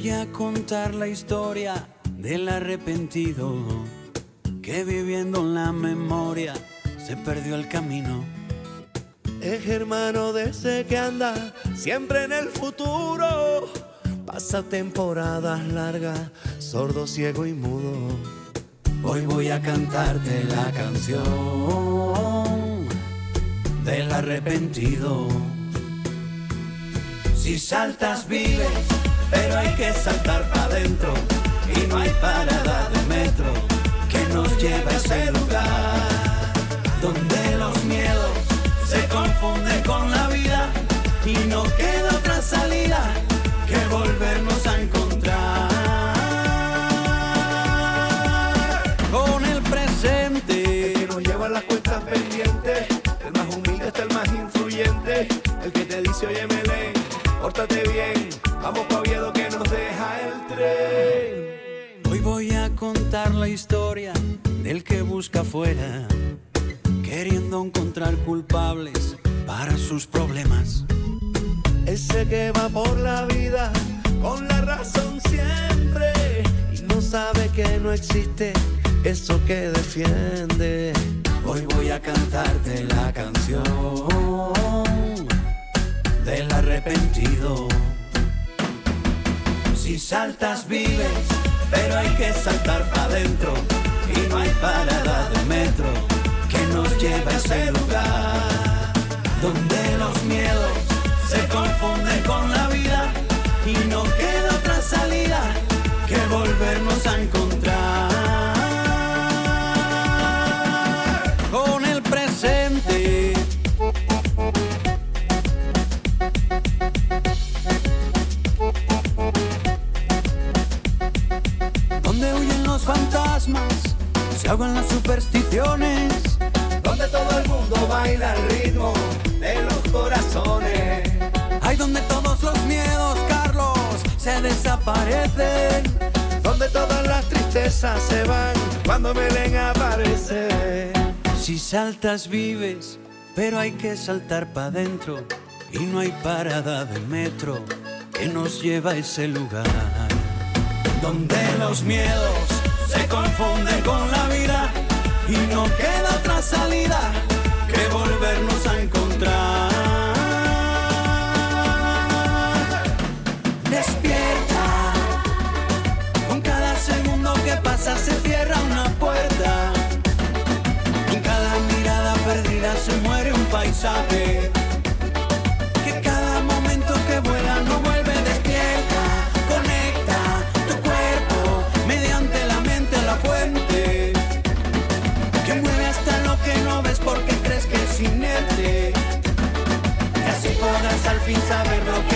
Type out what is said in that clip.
voy a contar la historia del arrepentido que viviendo en la memoria se perdió el camino. Es hermano de ese que anda siempre en el futuro. Pasa temporadas largas, sordo, ciego y mudo. Hoy voy a cantarte la canción del arrepentido. Si saltas vives, pero hay que saltar para adentro. Y no hay parada de metro que nos lleve a ese lugar donde los miedos se confunden con la vida y no queda otra salida que volvernos a encontrar con el presente que nos lleva las cuentas pendientes. El más humilde está el más influyente, el que te dice oye Melén, pórtate bien, vamos pa' Oviedo que nos deja el tren. Hoy voy a contar la historia del que busca afuera, queriendo encontrar culpables para sus problemas. Ese que va por la vida con la razón siempre y no sabe que no existe eso que defiende. Hoy voy a cantarte la canción del arrepentido. Si saltas vives, pero hay que saltar para adentro y no hay parada de metro que nos lleve a ese lugar donde los miedos se confunden con la vida y no queda otra salida que volvernos a encontrar con el presente. Donde huyen los fantasmas, se ahogan las supersticiones, donde todo el mundo baila al ritmo de los corazones. hay donde todos los miedos, Carlos, se desaparecen, Donde todas las tristezas se van cuando Melén aparece. si saltas vives, pero hay que saltar para adentro y no hay parada de metro que nos lleva a ese lugar donde los miedos se confunden con la vida y no queda otra salida que volvernos a encontrar. Despierta, con cada segundo que pasa se cierra una puerta, en cada mirada perdida se muere un paisaje, que cada momento que vuela no vuelve. Despierta, conecta tu cuerpo mediante la mente a la fuente, que mueve hasta lo que no ves porque crees que es inerte, y así podrás al fin saber lo que